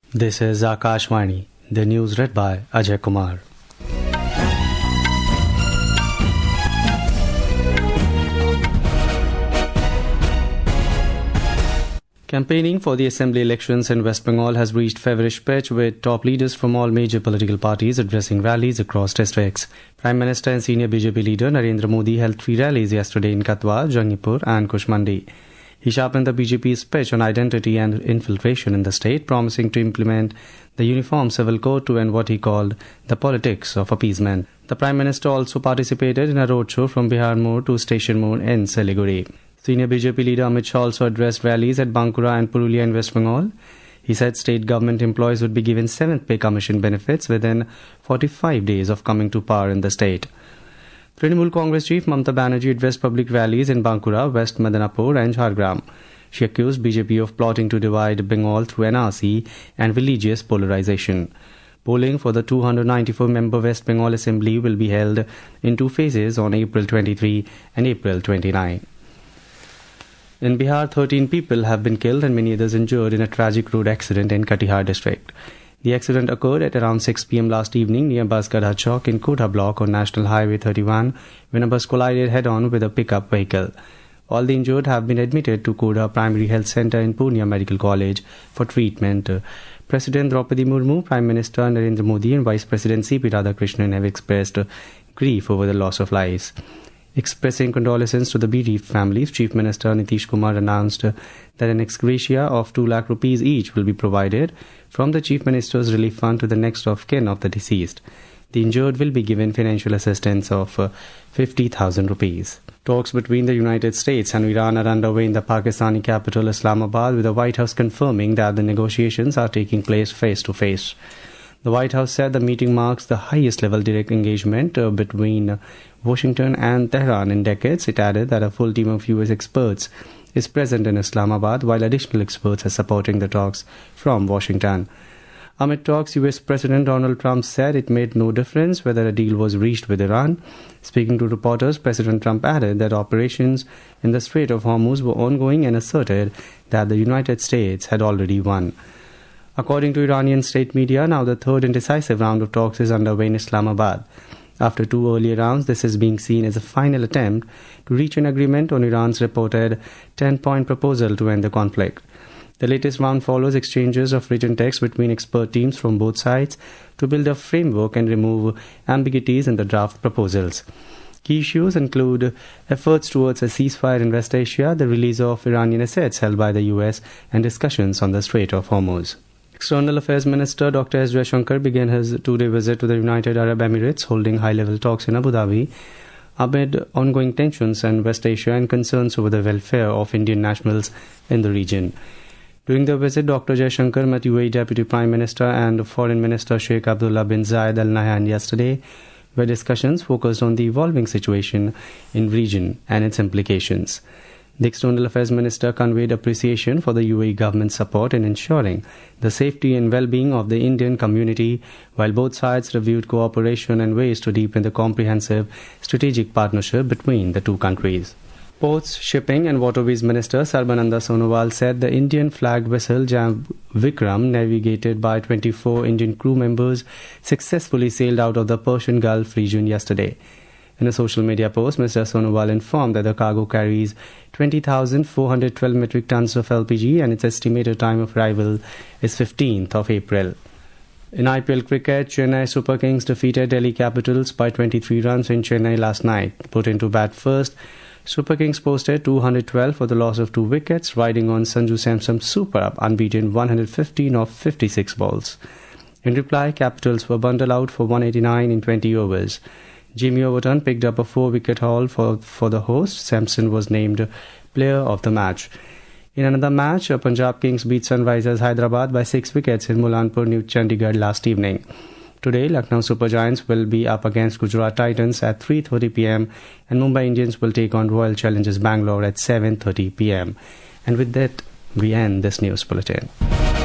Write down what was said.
This is Akashvani, the news read by Ajay Kumar. Campaigning for the assembly elections in West Bengal has reached feverish pitch, with top leaders from all major political parties addressing rallies across districts. Prime Minister and senior BJP leader Narendra Modi held 3 rallies yesterday in Katwa, Jangipur and Kushmandi. He sharpened the BJP's pitch on identity and infiltration in the state, promising to implement the Uniform Civil Code to end what he called the politics of appeasement. The Prime Minister also participated in a roadshow from Bihar More to Station More in Siliguri. Senior BJP leader Amit Shah also addressed rallies at Bankura and Purulia in West Bengal. He said state government employees would be given 7th pay commission benefits within 45 days of coming to power in the state. Trinamool Congress chief Mamata Banerjee addressed public rallies in Bankura, West Madanapur and Jhargram. She accused BJP of plotting to divide Bengal through NRC and religious polarization. Polling for the 294-member West Bengal Assembly will be held in 2 phases on April 23 and April 29. In Bihar, 13 people have been killed and many others injured in a tragic road accident in Katihar district. The accident occurred at around 6 p.m. last evening near Basgadha Chowk in Kota block on National Highway 31 when a bus collided head-on with a pickup vehicle. All the injured have been admitted to Kota Primary Health Centre in Purnia Medical College for treatment. President Draupadi Murmu, Prime Minister Narendra Modi and Vice President C.P. Radhakrishnan have expressed grief over the loss of lives. Expressing condolences to the bereaved families, Chief Minister Nitish Kumar announced that an ex gratia of 2 lakh rupees each will be provided from the Chief Minister's Relief Fund to the next of kin of the deceased. The injured will be given financial assistance of 50,000 rupees. Talks between the United States and Iran are underway in the Pakistani capital Islamabad, with the White House confirming that the negotiations are taking place face to face. The White House said the meeting marks the highest level direct engagement between Washington and Tehran in decades. It added that a full team of US experts is present in Islamabad, while additional experts are supporting the talks from Washington. Amid talks, US President Donald Trump said it made no difference whether a deal was reached with Iran. Speaking to reporters, President Trump added that operations in the Strait of Hormuz were ongoing and asserted that the United States had already won. According to Iranian state media, now the third and decisive round of talks is underway in Islamabad. After 2 earlier rounds, this is being seen as a final attempt to reach an agreement on Iran's reported 10-point proposal to end the conflict. The latest round follows exchanges of written text between expert teams from both sides to build a framework and remove ambiguities in the draft proposals. Key issues include efforts towards a ceasefire in West Asia, the release of Iranian assets held by the US, and discussions on the Strait of Hormuz. External Affairs Minister Dr. S. Jaishankar began his 2-day visit to the United Arab Emirates, holding high-level talks in Abu Dhabi amid ongoing tensions in West Asia and concerns over the welfare of Indian nationals in the region. During the visit, Dr. Jaishankar met UAE Deputy Prime Minister and Foreign Minister Sheikh Abdullah bin Zayed Al Nahyan yesterday, where discussions focused on the evolving situation in the region and its implications. The External Affairs Minister conveyed appreciation for the UAE government's support in ensuring the safety and well-being of the Indian community, while both sides reviewed cooperation and ways to deepen the comprehensive strategic partnership between the two countries. Ports, Shipping and Waterways Minister Sarbananda Sonowal said the Indian-flagged vessel Jam Vikram, navigated by 24 Indian crew members, successfully sailed out of the Persian Gulf region yesterday. In a social media post, Mr. Sonowal informed that the cargo carries 20,412 metric tons of LPG and its estimated time of arrival is 15th of April. In IPL cricket, Chennai Super Kings defeated Delhi Capitals by 23 runs in Chennai last night. Put into bat first, Super Kings posted 212 for the loss of 2 wickets, riding on Sanju Samson's superb unbeaten 115 of 56 balls. In reply, Capitals were bundled out for 189 in 20 overs. Jimmy Overton picked up a 4-wicket haul for the host. Sampson was named player of the match. In another match, Punjab Kings beat Sunrisers Hyderabad by 6 wickets in Mulanpur, New Chandigarh last evening. Today, Lucknow Super Giants will be up against Gujarat Titans at 3:30 p.m. and Mumbai Indians will take on Royal Challengers Bangalore at 7:30 p.m. And with that, we end this news bulletin.